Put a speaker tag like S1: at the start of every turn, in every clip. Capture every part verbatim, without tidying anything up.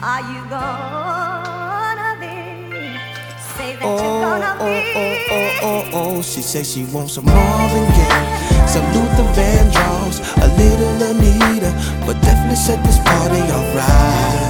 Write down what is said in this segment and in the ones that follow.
S1: Are you gonna be? Say that
S2: Oh,
S1: you're gonna
S2: oh,
S1: be.
S2: oh, oh, oh, oh. She says she wants some Marvin Gaye, some Luther Vandross, a little Anita, but definitely set this party off right.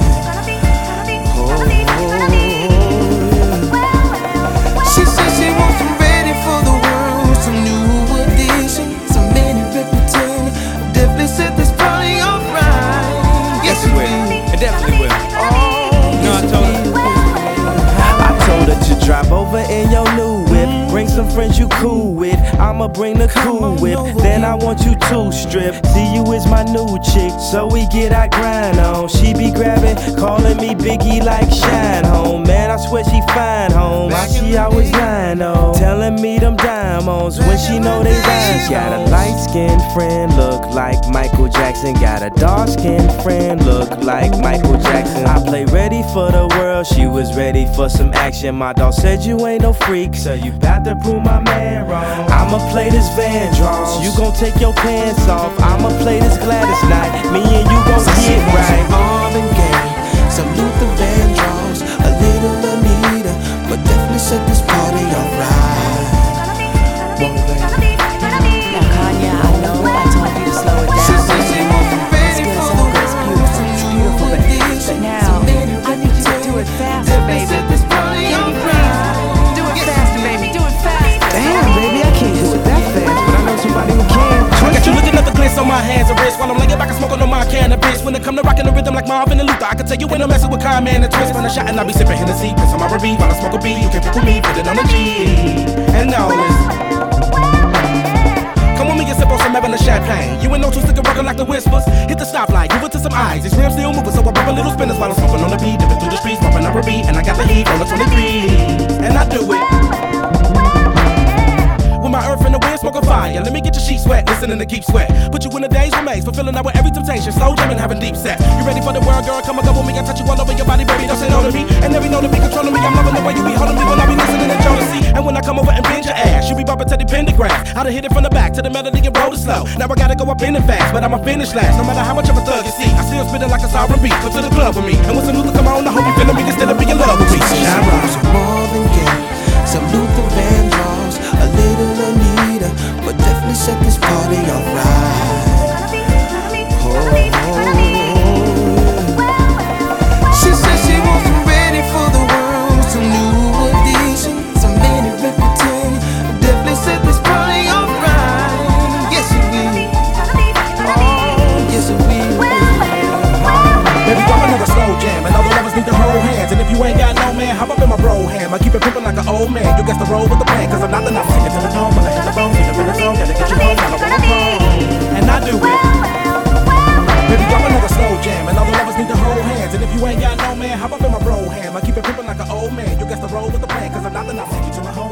S2: She says she wants some ready for the world, some new edition, some many Reputation. Definitely set this party off right.
S3: Yes, it will. It definitely will.
S2: Oh,
S3: no, I told her.
S4: I told her to drive over in your new whip. Bring some friends you cool with. I'ma bring the cool whip. Then I want you to strip. See you is my new chick, so we get our grind on. She be grabbing, calling me Biggie like Shine Home. Man, I swear she fine home. Why she always lying on? Telling me them diamonds when she know they rhyme. Got a light skinned friend look like Michael Jackson. Got a dark skinned friend look like Michael Jackson. I play ready for the world, she was ready for some action. My dog said you ain't no freak, so you bout to prove my man wrong. I'ma play this Vandross, you gon' take your pants off. I'ma play this Gladys night, me and you gon' get right.
S2: Marvin Gaye, some Luther Vandross, a little Anita, but definitely set this party off right.
S5: Now Kanye, I know I told you to slow it down.
S2: She said she wants some ready
S5: It's
S2: for
S5: good,
S2: the
S5: so
S2: world, some
S5: it's
S2: new
S5: beautiful, but,
S2: edition,
S5: but now
S2: some many
S5: I need you to do it faster,
S2: Definitely
S5: baby.
S2: set this party
S5: Can
S2: off
S5: you
S2: right.
S5: please do it faster, baby? Do it faster.
S4: Damn, baby, I can't do it that fast, but I know somebody who can.
S3: I got you looking at the glitz on my hands and wrists while I'm laying back and smoking on my cannabis. When it come to rocking the rhythm like Marvin and Luther, I can tell you when I'm messing with Kanye and the twist. When I shot and I be sipping Hennessy, piss on my R B while I smoke a B. You can pick with me, put it on the G. And now listen. Come with me and sip on some Evan and champagne. You ain't no two sticker working like the whispers. Hit the stoplight, give it to some eyes. These rims still moving, so I pop a little spinners while I'm smoking on the beat. Dipping through the streets, bumping up a beat, and I got the heat on the twenty-three. And I do it. With my earth in the wind, smoking fire. Let me get your sheets wet, listening to Keep Sweat. Put you in a daze remains, fulfilling out with every temptation. Slow jamming, having deep set. You ready for the world, girl? Come and go with me. I touch you all over your body, baby. Don't say no to me. And every know to be controlling me. I'm loving the way you be holding me when I be listening to Jodeci. And when I come over and bend your ass, you be bumping to the pentagram. I done hit it from the back to the melody and roll it slow. Now I gotta go up in it fast, but I'ma finish last. No matter how much of a thug you see, I still spitting like a sovereign beat. Come to the club with me. And when some Luther come on, I hope you feeling me instead of being in love with me. Shine right.
S2: Some Marvin Gaye, some Luther Vandross, a little Anita, but definitely set this party off right. Oh, she says she wants some ready for the world, some new edition, some many Reputation. Definitely set this party off right. Yes it will. Oh, yes it will.
S3: Baby, drop another slow jam, and all the lovers need to hold hands. And if you ain't got no man, hop up in my bro ham. I keep it pimpin' like an old man. You guess the roll with the plan, cause I'm not the night. Sing it to the tone, when I hit the bone, get up in the zone, gotta get you home, I don't wanna home. And I do it. Baby, drop another slow jam, and all the lovers need to hold hands. And if you ain't got no man, hop up in my bro ham. I keep it pimpin' like an old man. You guess the roll with the plan, cause I'm not the night. Sing it to my home.